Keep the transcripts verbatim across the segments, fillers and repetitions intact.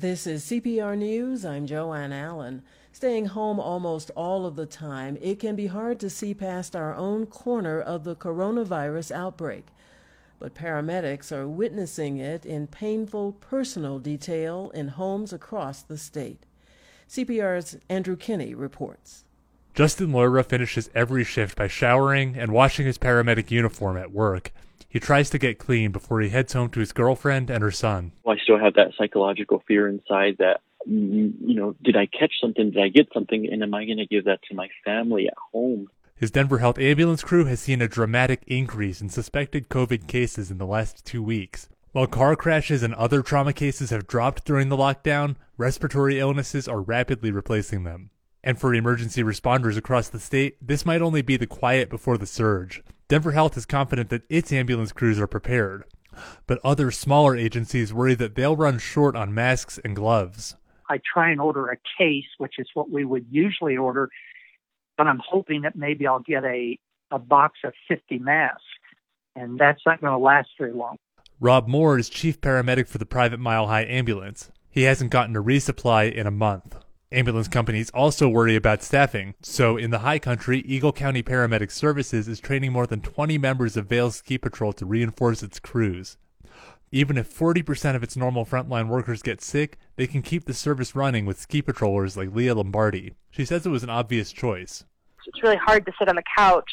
This is C P R News. I'm Joanne Allen. Staying home almost all of the time, it can be hard to see past our own corner of the coronavirus outbreak. But paramedics are witnessing it in painful personal detail in homes across the state. C P R's Andrew Kinney reports. Justin Laura finishes every shift by showering and washing his paramedic uniform at work. He tries to get clean before he heads home to his girlfriend and her son. I still have that psychological fear inside that, you know, did I catch something? Did I get something? And am I going to give that to my family at home? His Denver Health ambulance crew has seen a dramatic increase in suspected COVID cases in the last two weeks. While car crashes and other trauma cases have dropped during the lockdown, respiratory illnesses are rapidly replacing them. And for emergency responders across the state, this might only be the quiet before the surge. Denver Health is confident that its ambulance crews are prepared, but other smaller agencies worry that they'll run short on masks and gloves. I try and order a case, which is what we would usually order, but I'm hoping that maybe I'll get a, a box of fifty masks, and that's not going to last very long. Rob Moore is chief paramedic for the private Mile High ambulance. He hasn't gotten a resupply in a month. Ambulance companies also worry about staffing, so in the High Country, Eagle County Paramedic Services is training more than twenty members of Vail Ski Patrol to reinforce its crews. Even if forty percent of its normal frontline workers get sick, they can keep the service running with ski patrollers like Leah Lombardi. She says it was an obvious choice. It's really hard to sit on the couch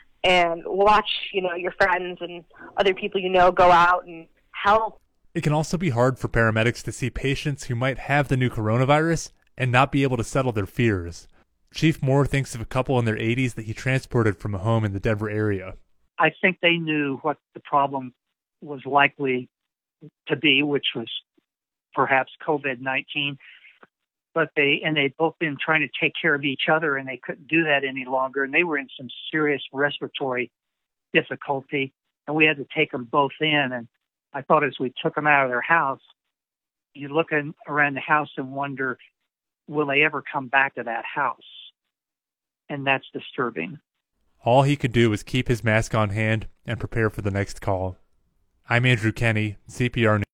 and watch, you know, your friends and other people you know go out and help. It can also be hard for paramedics to see patients who might have the new coronavirus and not be able to settle their fears. Chief Moore thinks of a couple in their eighties that he transported from a home in the Denver area. I think they knew what the problem was likely to be, which was perhaps COVID nineteen. But they, and they'd both been trying to take care of each other, and they couldn't do that any longer. And they were in some serious respiratory difficulty, and we had to take them both in. And I thought as we took them out of their house, you look in, around the house and wonder, will they ever come back to that house? And that's disturbing. All he could do was keep his mask on hand and prepare for the next call. I'm Andrew Kinney, C P R News.